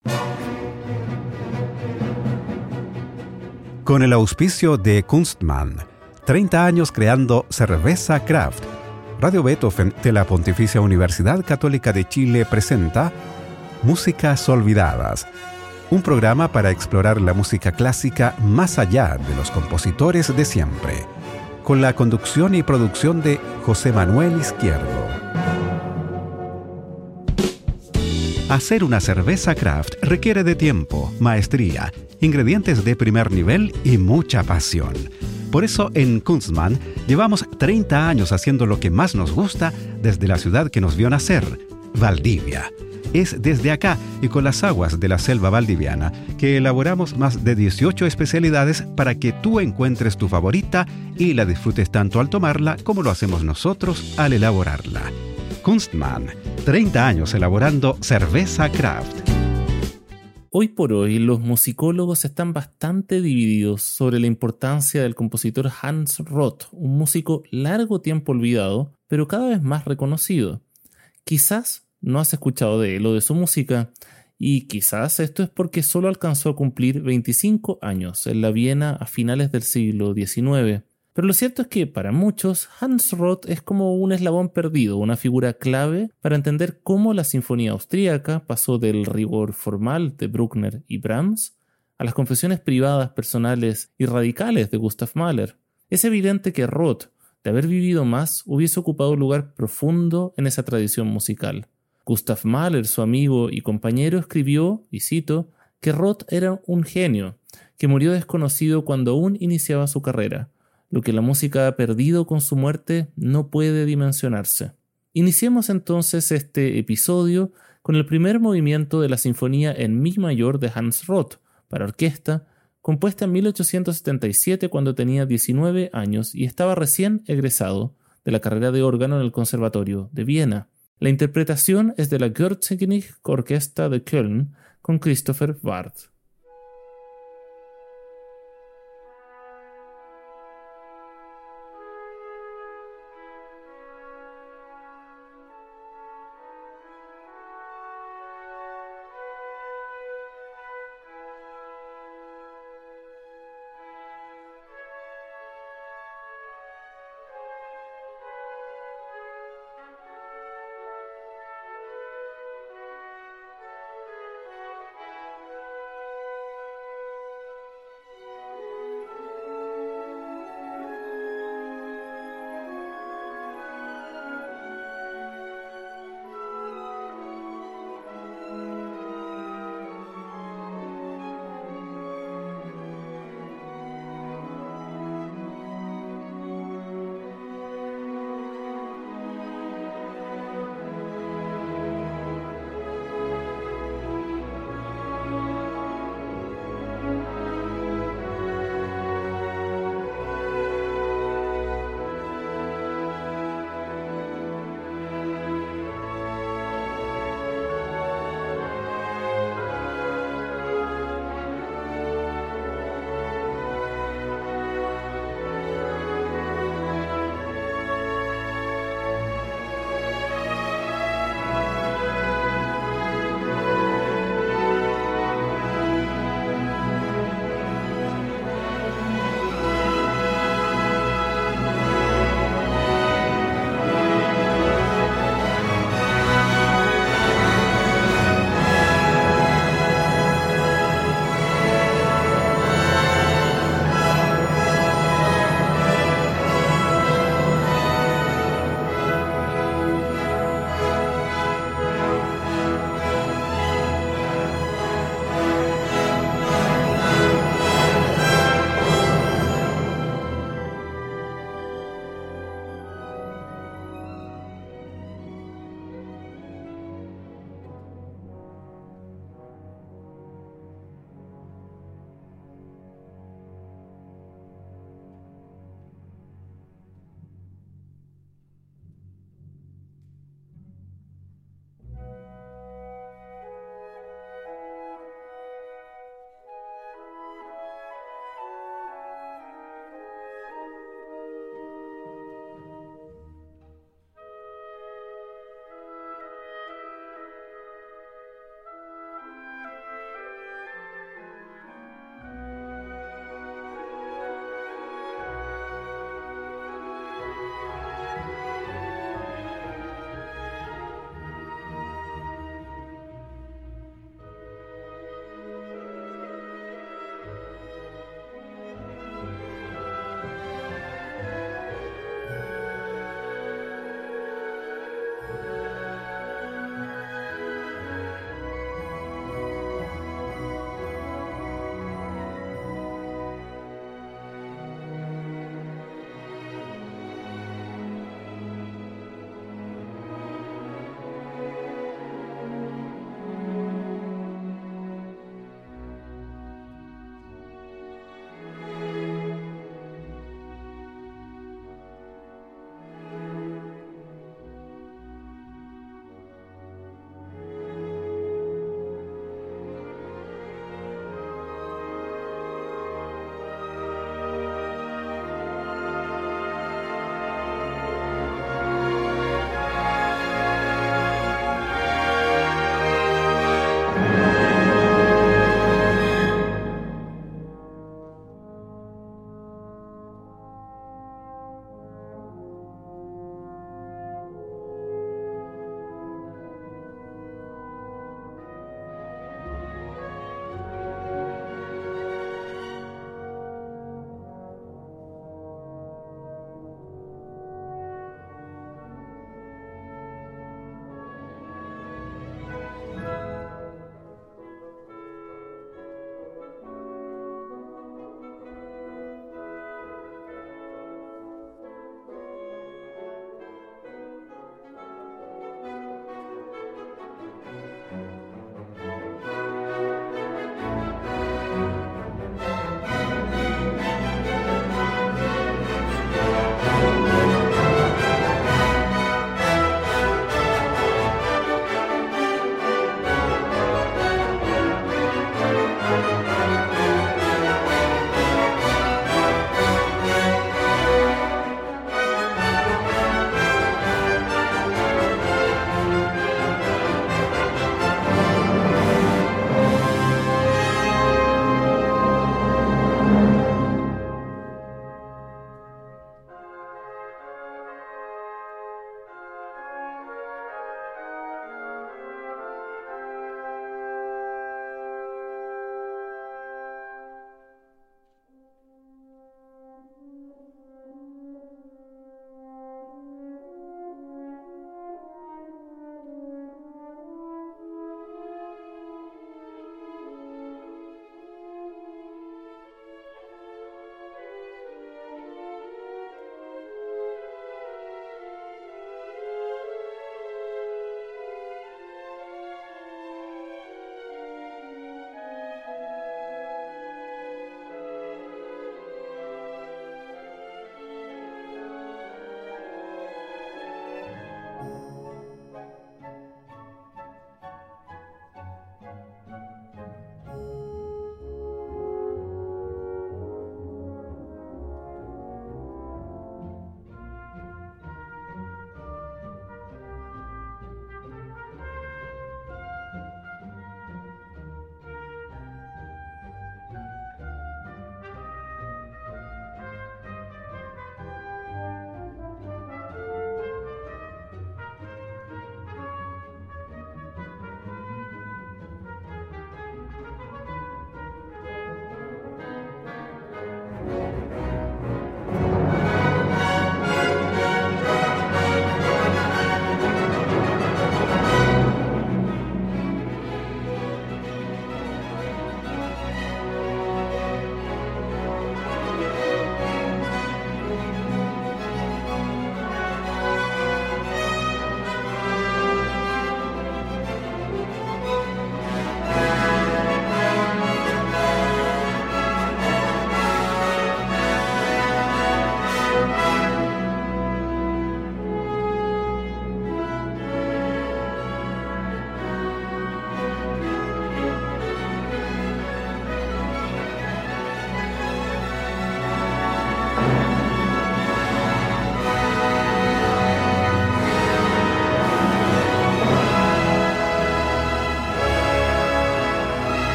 Con el auspicio de Kunstmann, 30 años creando cerveza craft, Radio Beethoven de la Pontificia Universidad Católica de Chile presenta Músicas Olvidadas, un programa para explorar la música clásica más allá de los compositores de siempre, con la conducción y producción de José Manuel Izquierdo. Hacer una cerveza craft requiere de tiempo, maestría, ingredientes de primer nivel y mucha pasión. Por eso en Kunstmann llevamos 30 años haciendo lo que más nos gusta desde la ciudad que nos vio nacer, Valdivia. Es desde acá y con las aguas de la selva valdiviana que elaboramos más de 18 especialidades para que tú encuentres tu favorita y la disfrutes tanto al tomarla como lo hacemos nosotros al elaborarla. Kunstmann, 30 años elaborando cerveza craft. Hoy por hoy, los musicólogos están bastante divididos sobre la importancia del compositor Hans Roth, un músico largo tiempo olvidado, pero cada vez más reconocido. Quizás no has escuchado de él o de su música, y quizás esto es porque solo alcanzó a cumplir 25 años en la Viena a finales del siglo XIX. Pero lo cierto es que para muchos Hans Roth es como un eslabón perdido, una figura clave para entender cómo la sinfonía austríaca pasó del rigor formal de Bruckner y Brahms a las confesiones privadas, personales y radicales de Gustav Mahler. Es evidente que Roth, de haber vivido más, hubiese ocupado un lugar profundo en esa tradición musical. Gustav Mahler, su amigo y compañero, escribió, y cito, que Roth era un genio, que murió desconocido cuando aún iniciaba su carrera. Lo que la música ha perdido con su muerte no puede dimensionarse. Iniciemos entonces este episodio con el primer movimiento de la Sinfonía en Mi mayor de Hans Roth, para orquesta, compuesta en 1877 cuando tenía 19 años y estaba recién egresado de la carrera de órgano en el Conservatorio de Viena. La interpretación es de la Göttingen Orquesta de Köln con Christopher Ward.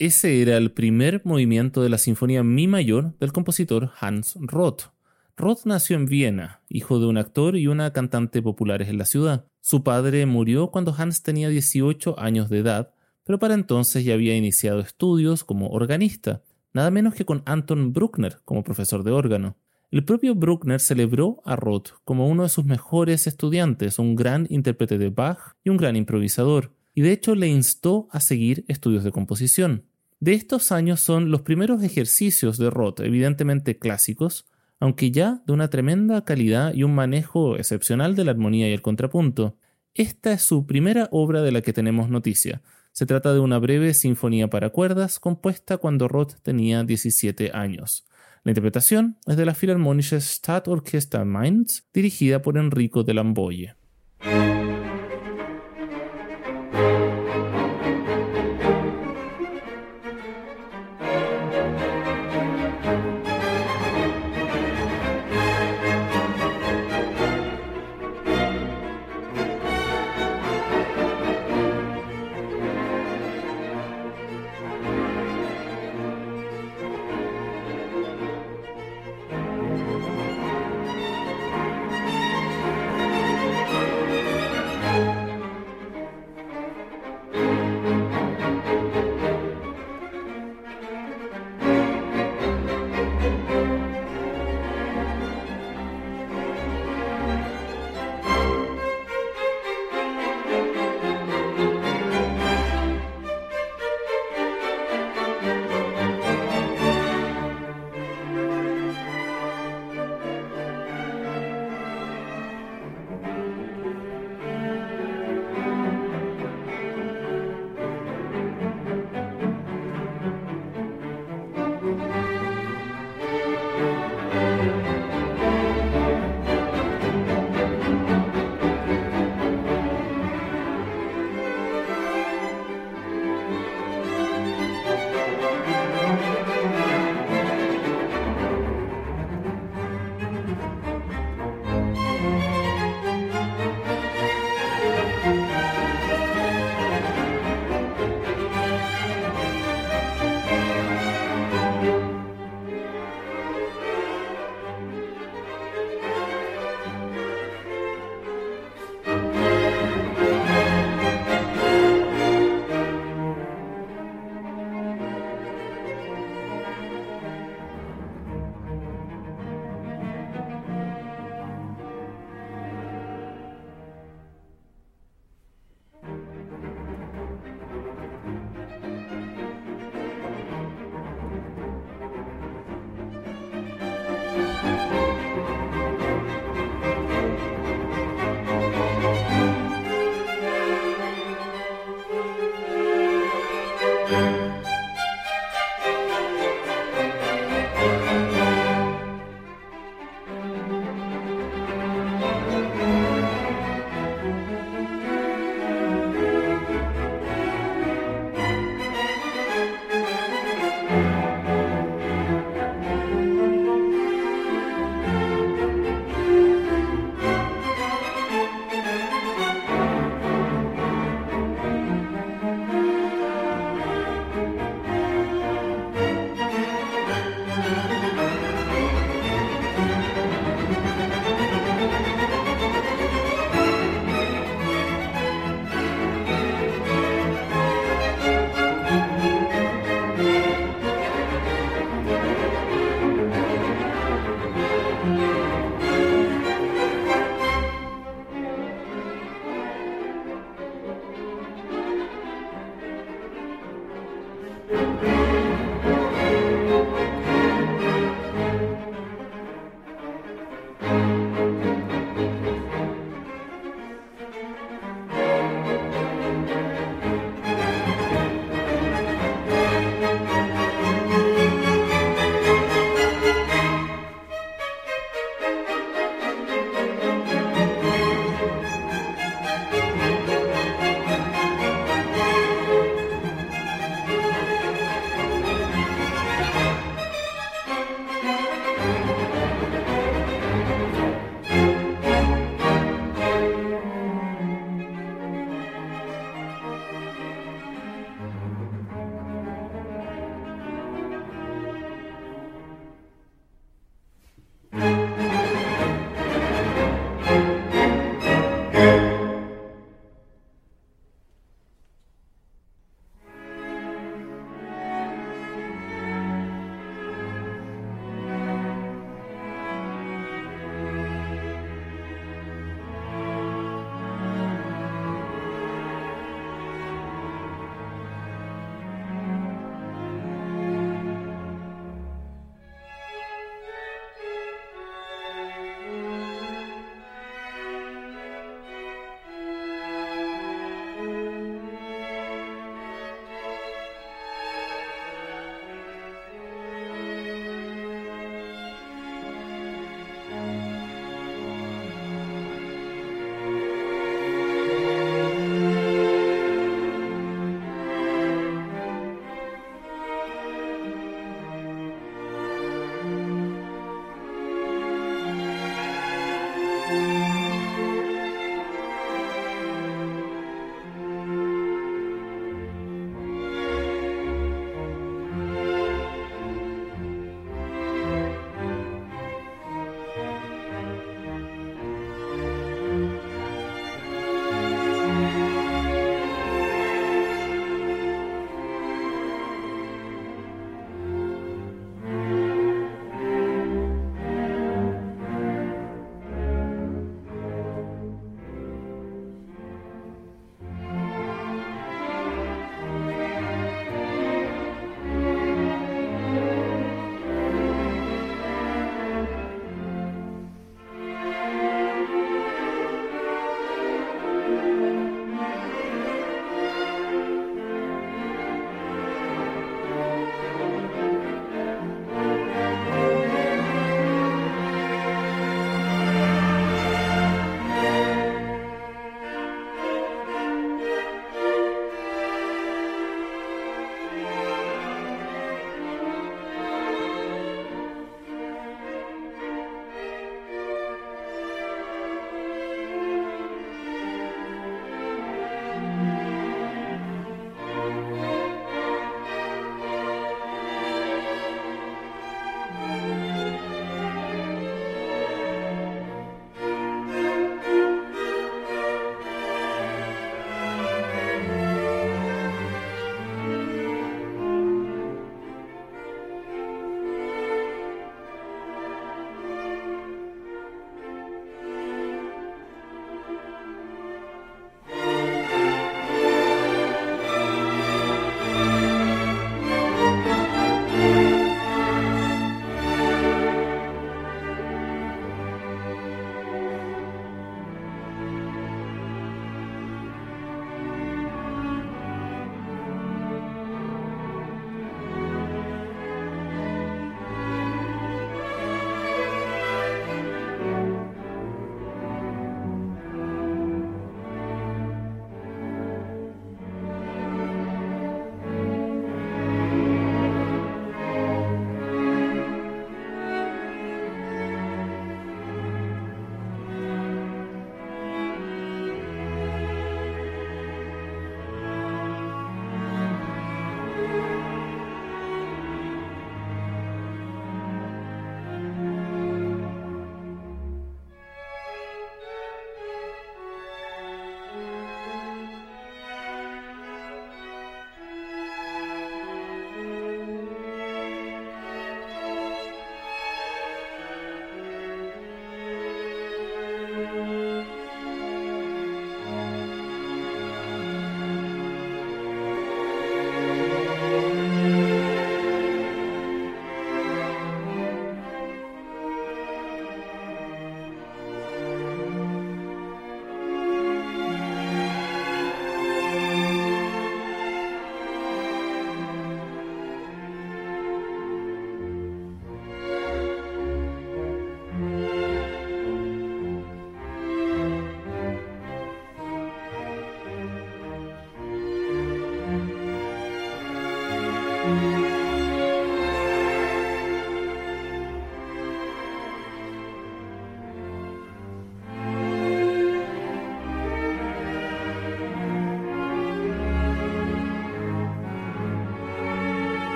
Ese era el primer movimiento de la Sinfonía Mi mayor del compositor Hans Roth. Roth nació en Viena, hijo de un actor y una cantante populares en la ciudad. Su padre murió cuando Hans tenía 18 años de edad, pero para entonces ya había iniciado estudios como organista, nada menos que con Anton Bruckner como profesor de órgano. El propio Bruckner celebró a Roth como uno de sus mejores estudiantes, un gran intérprete de Bach y un gran improvisador, y de hecho le instó a seguir estudios de composición. De estos años son los primeros ejercicios de Roth, evidentemente clásicos, aunque ya de una tremenda calidad y un manejo excepcional de la armonía y el contrapunto. Esta es su primera obra de la que tenemos noticia. Se trata de una breve sinfonía para cuerdas compuesta cuando Roth tenía 17 años. La interpretación es de la Philharmonische Stadtorchester Mainz, dirigida por Enrico de Lamboye.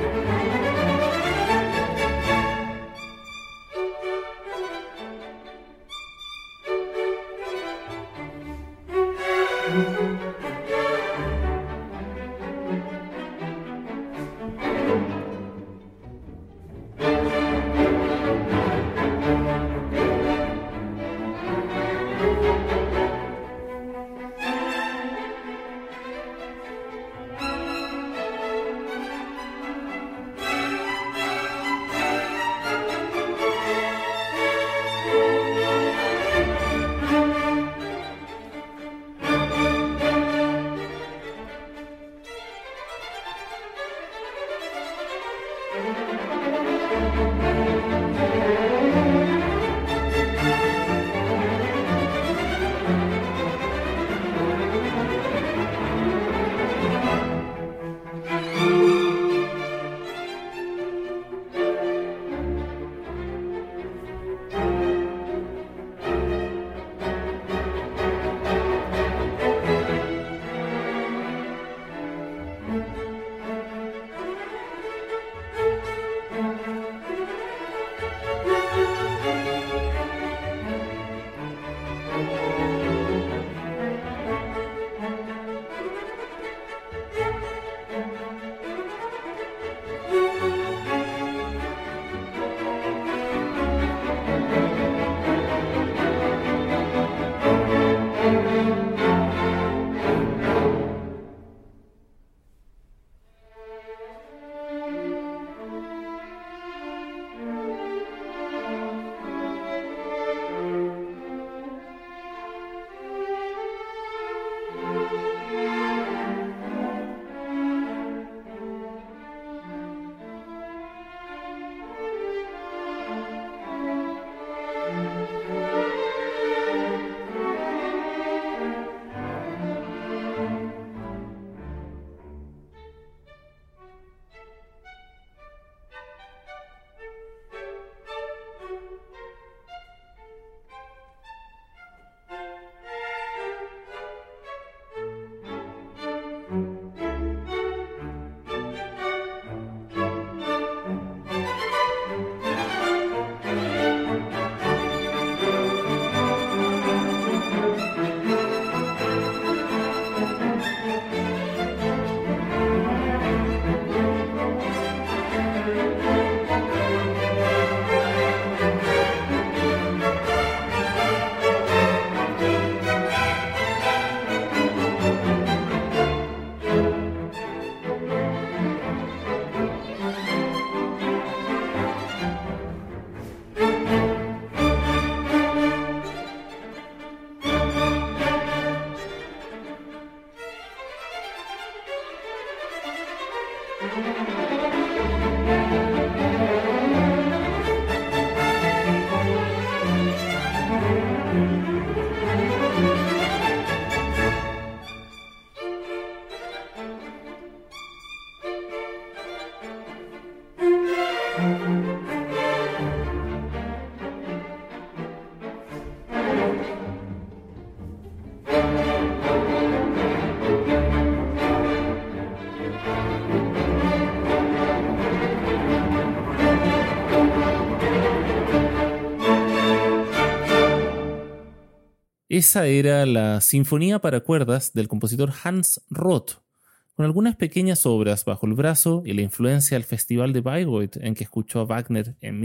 Esa era la Sinfonía para cuerdas del compositor Hans Roth, con algunas pequeñas obras bajo el brazo y la influencia del Festival de Bayreuth en que escuchó a Wagner en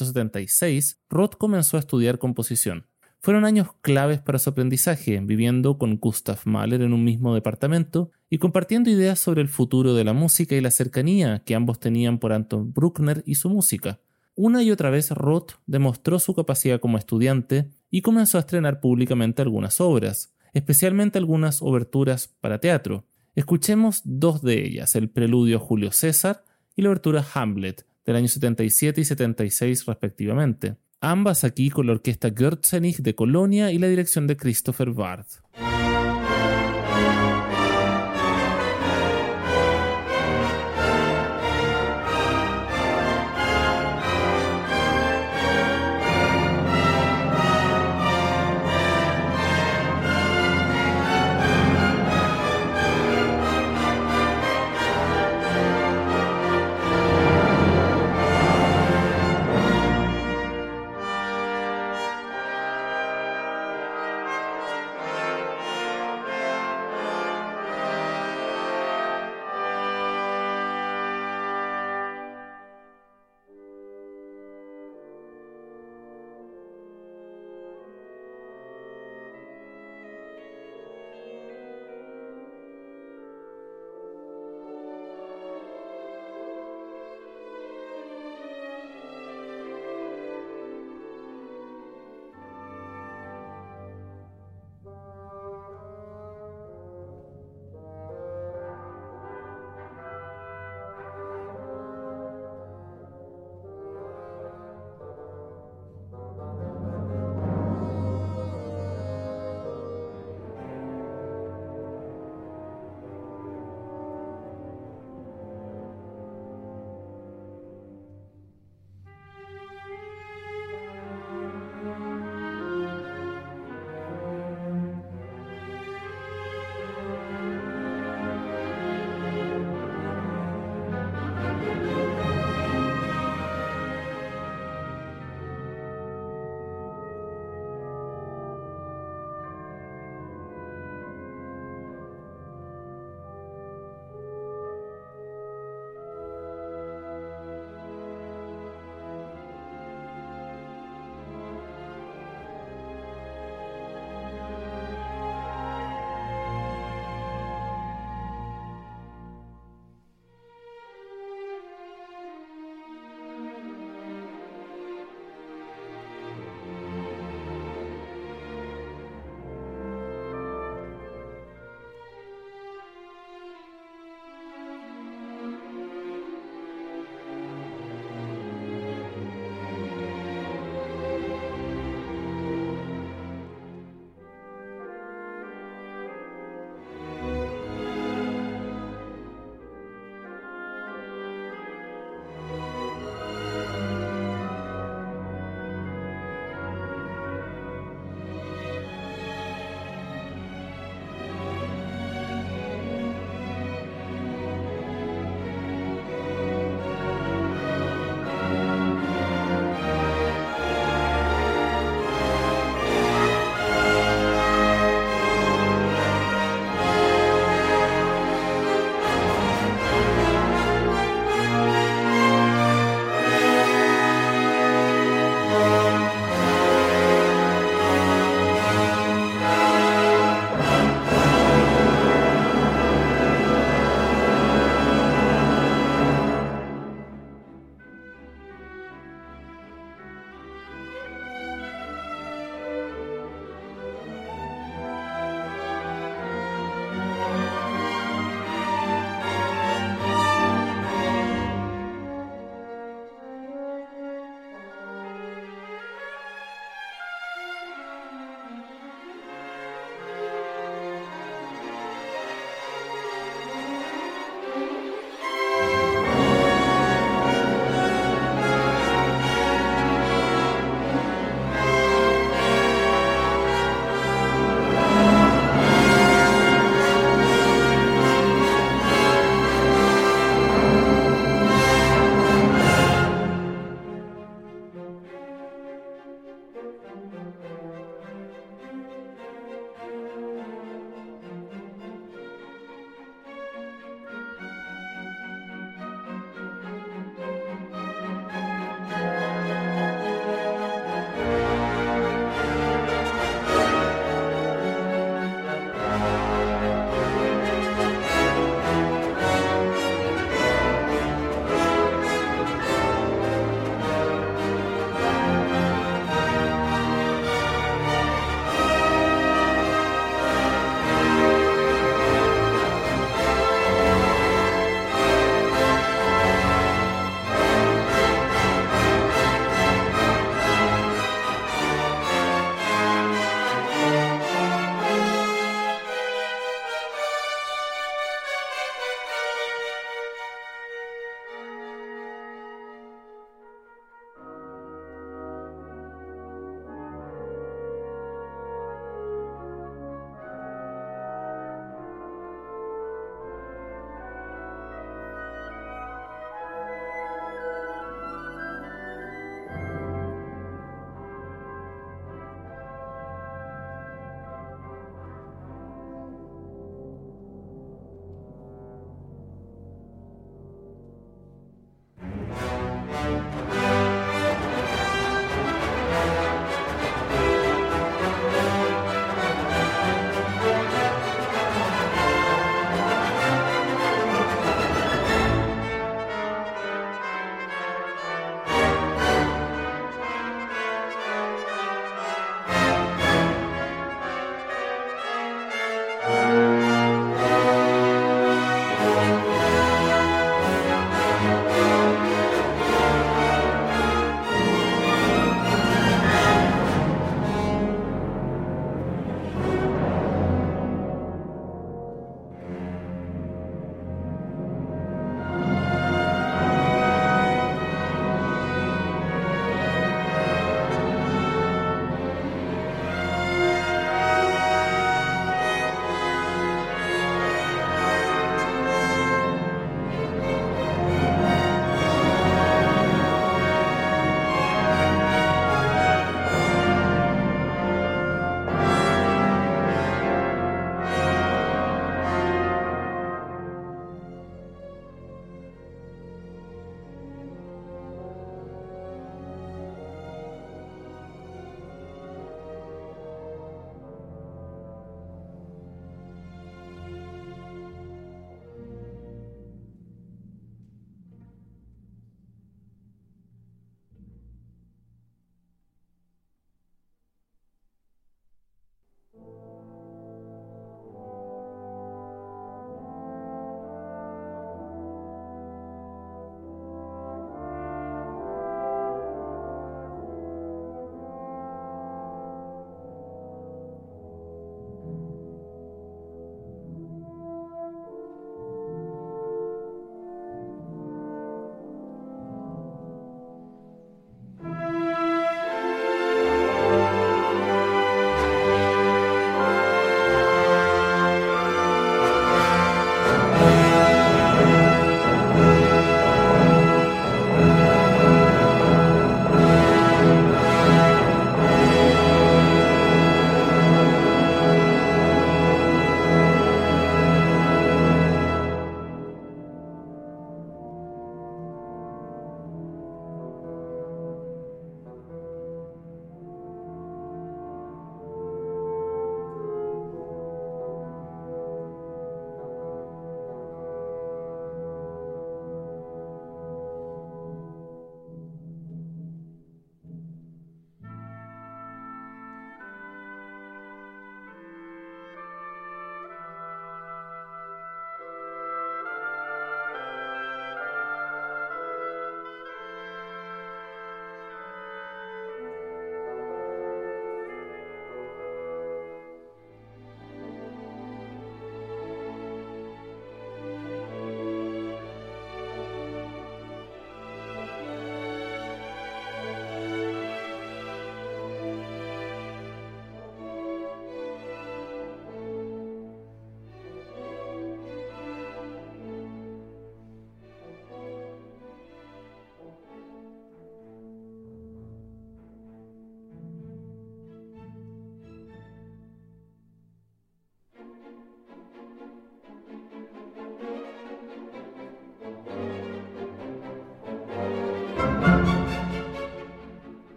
1876. Roth comenzó a estudiar composición. Fueron años claves para su aprendizaje, viviendo con Gustav Mahler en un mismo departamento y compartiendo ideas sobre el futuro de la música y la cercanía que ambos tenían por Anton Bruckner y su música. Una y otra vez Roth demostró su capacidad como estudiante y comenzó a estrenar públicamente algunas obras, especialmente algunas oberturas para teatro. Escuchemos dos de ellas, el preludio a Julio César y la obertura Hamlet, del año 77 y 76 respectivamente. Ambas aquí con la orquesta Gürzenich de Colonia y la dirección de Christopher Ward.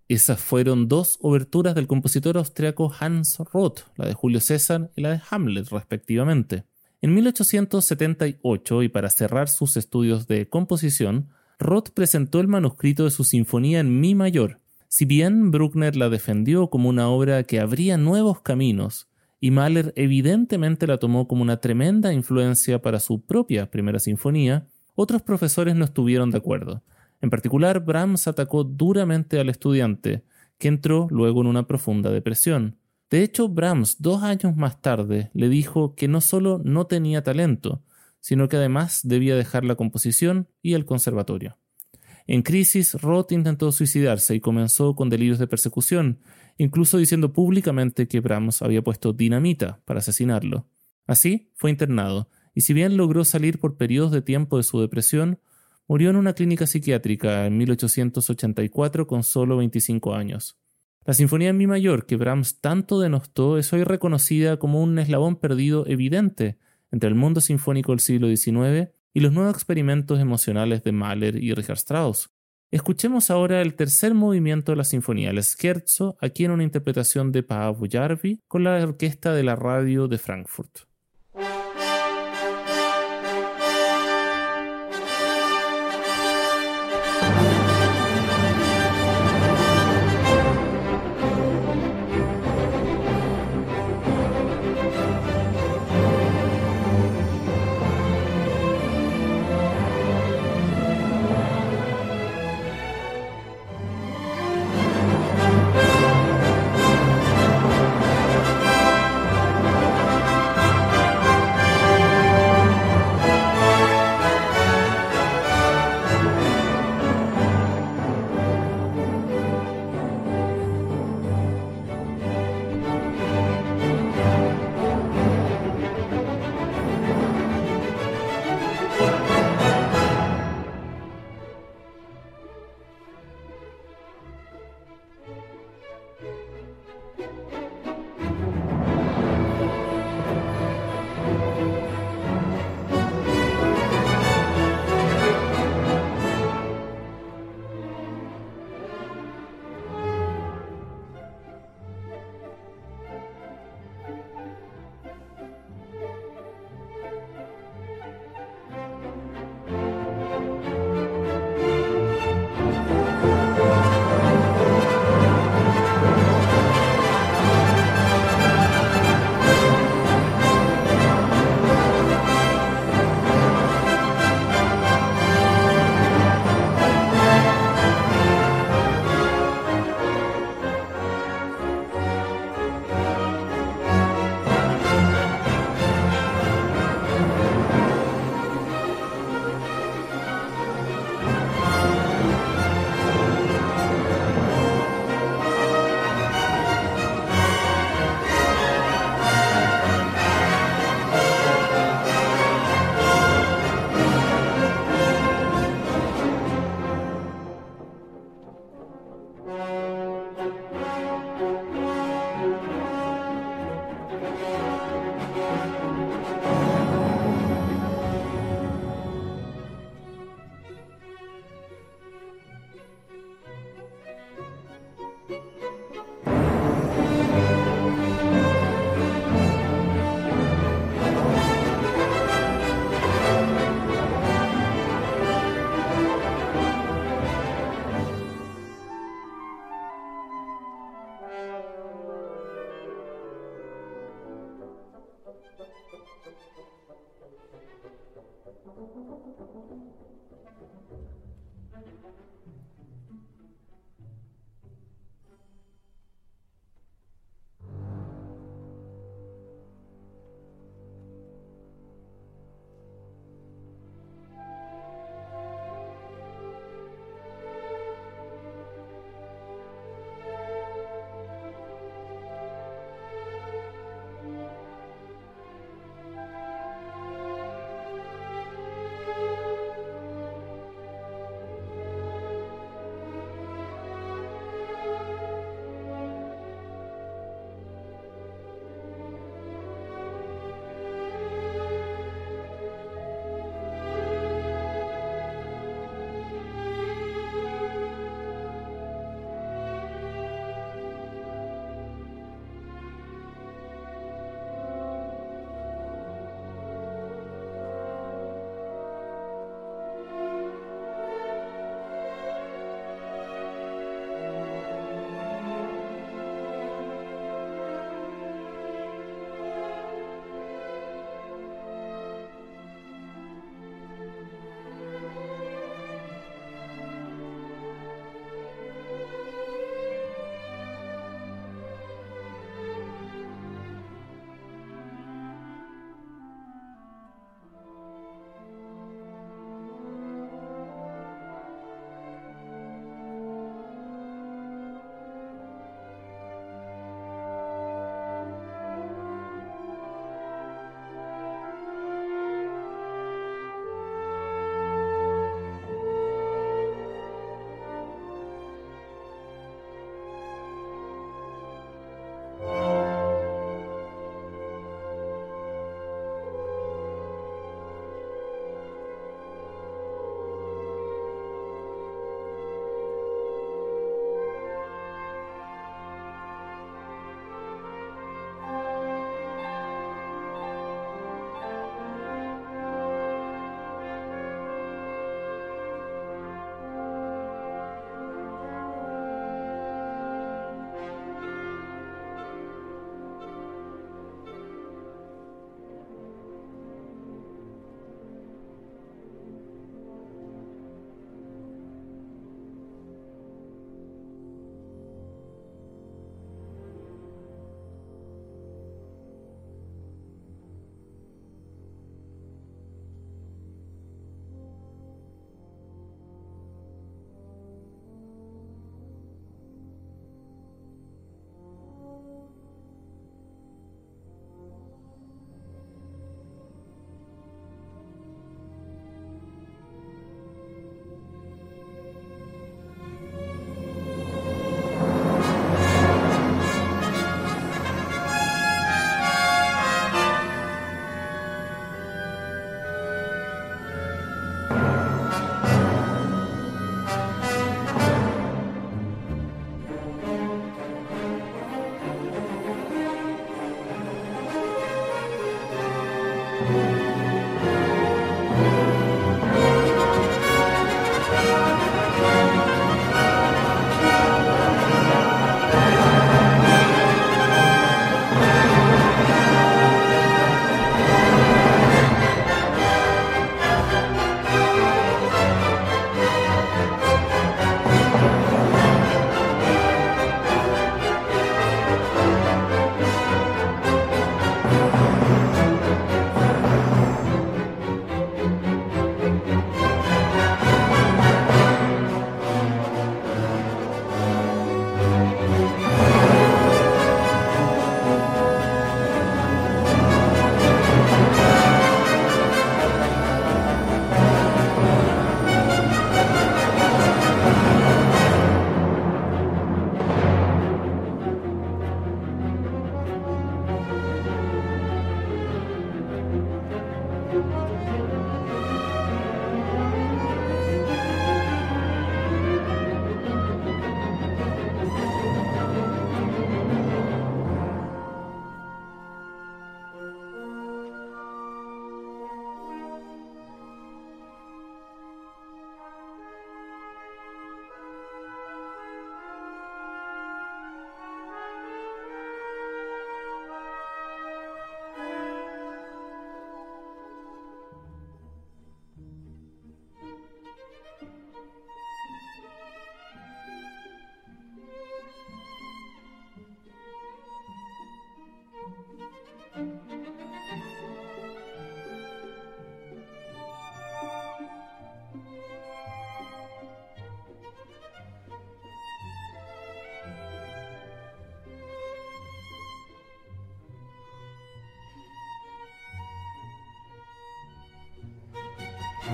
Esas fueron dos oberturas del compositor austriaco Hans Roth, la de Julio César y la de Hamlet, respectivamente. En 1878, y para cerrar sus estudios de composición, Roth presentó el manuscrito de su sinfonía en mi mayor. Si bien Bruckner la defendió como una obra que abría nuevos caminos, y Mahler evidentemente la tomó como una tremenda influencia para su propia primera sinfonía, otros profesores no estuvieron de acuerdo. En particular, Brahms atacó duramente al estudiante, que entró luego en una profunda depresión. De hecho, Brahms, 2 años más tarde, le dijo que no solo no tenía talento, sino que además debía dejar la composición y el conservatorio. En crisis, Roth intentó suicidarse y comenzó con delirios de persecución, incluso diciendo públicamente que Brahms había puesto dinamita para asesinarlo. Así, fue internado, y si bien logró salir por periodos de tiempo de su depresión, murió en una clínica psiquiátrica en 1884 con solo 25 años. La sinfonía en mi mayor que Brahms tanto denostó es hoy reconocida como un eslabón perdido evidente entre el mundo sinfónico del siglo XIX y los nuevos experimentos emocionales de Mahler y Richard Strauss. Escuchemos ahora el tercer movimiento de la sinfonía, el Scherzo, aquí en una interpretación de Paavo Järvi con la orquesta de la radio de Frankfurt.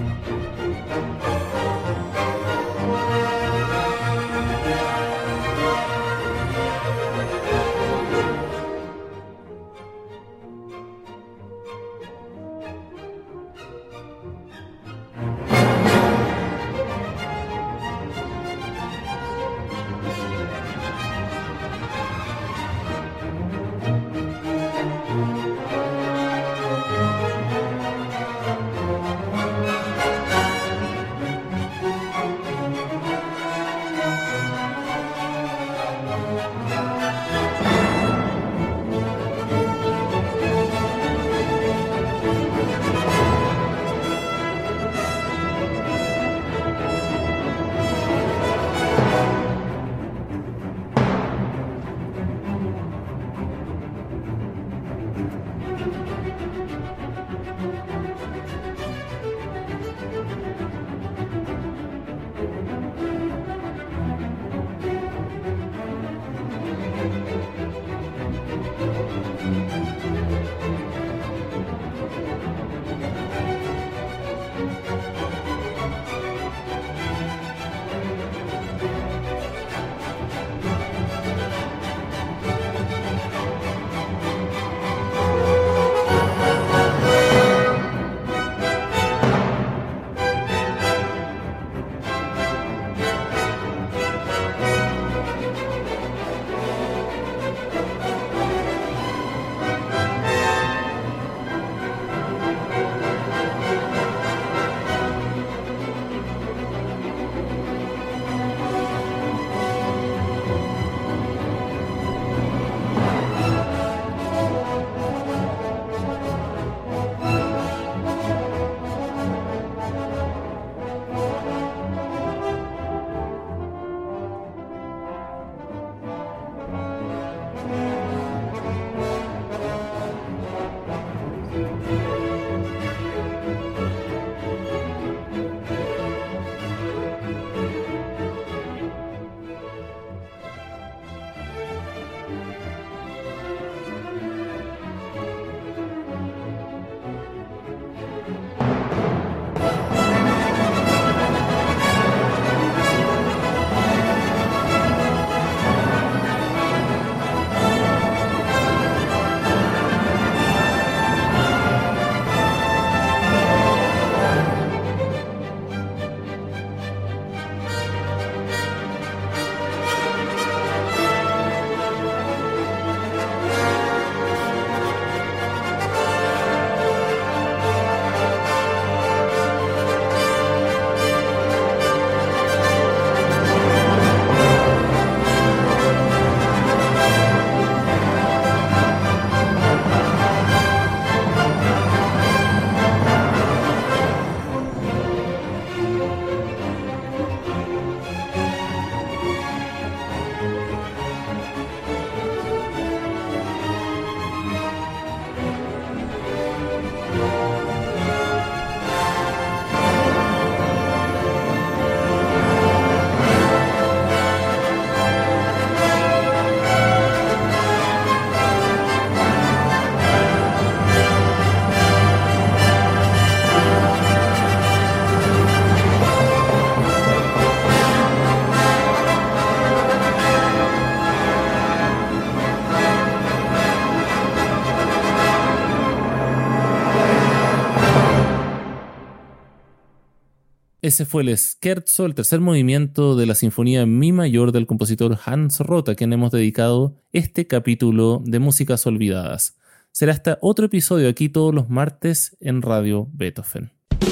Ese fue el Scherzo, el tercer movimiento de la Sinfonía en Mi mayor del compositor Hans Roth, a quien hemos dedicado este capítulo de Músicas Olvidadas. Será hasta otro episodio aquí todos los martes en Radio Beethoven.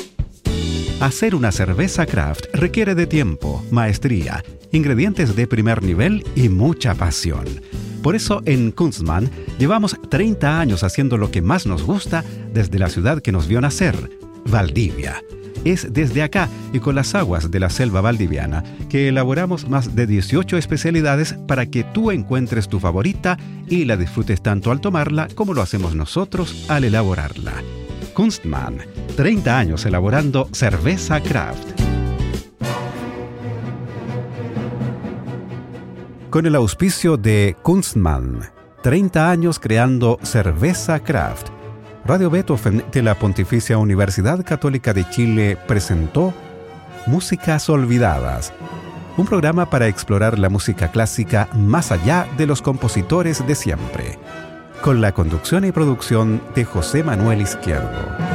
Hacer una cerveza craft requiere de tiempo, maestría, ingredientes de primer nivel y mucha pasión. Por eso en Kunstmann llevamos 30 años haciendo lo que más nos gusta desde la ciudad que nos vio nacer, Valdivia. Es desde acá y con las aguas de la selva valdiviana que elaboramos más de 18 especialidades para que tú encuentres tu favorita y la disfrutes tanto al tomarla como lo hacemos nosotros al elaborarla. Kunstmann, 30 años elaborando cerveza craft. Con el auspicio de Kunstmann, 30 años creando cerveza craft. Radio Beethoven de la Pontificia Universidad Católica de Chile presentó Músicas Olvidadas, un programa para explorar la música clásica más allá de los compositores de siempre, con la conducción y producción de José Manuel Izquierdo.